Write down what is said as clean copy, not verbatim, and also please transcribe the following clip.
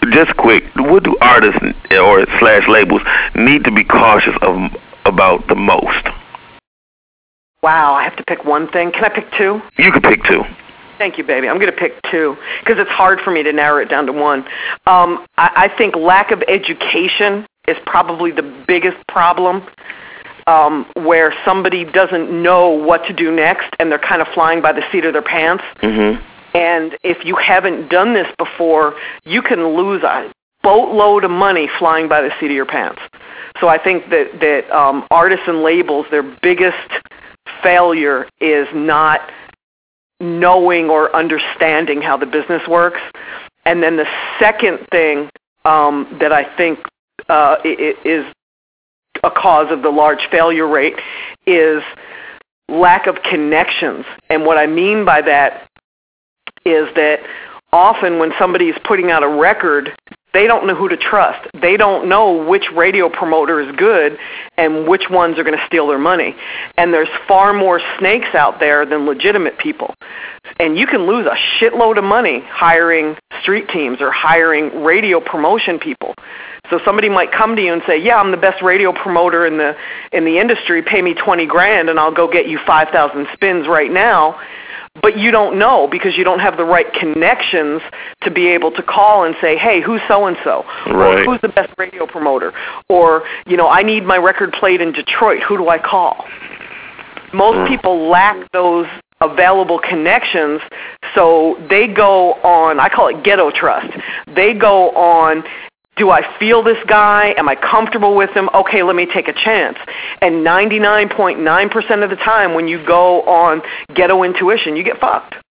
just quick, what do artists or slash labels need to be cautious of about the most? Wow, I have to pick one thing. Can I pick two? You can pick two. Thank you, baby. I'm going to pick two because it's hard for me to narrow it down to one. I think lack of education is probably the biggest problem, where somebody doesn't know what to do next and they're kind of flying by the seat of their pants. Mm-hmm. And if you haven't done this before, you can lose a boatload of money flying by the seat of your pants. So I think that artists and labels, their biggest failure is not knowing or understanding how the business works. And then the second thing that I think is a cause of the large failure rate is lack of connections. And what I mean by that is that often when somebody is putting out a record, they don't know who to trust. They don't know which radio promoter is good and which ones are going to steal their money. And there's far more snakes out there than legitimate people. And you can lose a shitload of money hiring street teams or hiring radio promotion people. So somebody might come to you and say, yeah, I'm the best radio promoter in the industry. Pay me $20,000 and I'll go get you 5,000 spins right now. But you don't know because you don't have the right connections to be able to call and say, hey, who's so-and-so? Right. Or who's the best radio promoter? Or, I need my record played in Detroit. Who do I call? Most people lack those available connections, so they go on, I call it ghetto trust. They go on, do I feel this guy? Am I comfortable with him? Okay, let me take a chance. And 99.9% of the time when you go on ghetto intuition, you get fucked.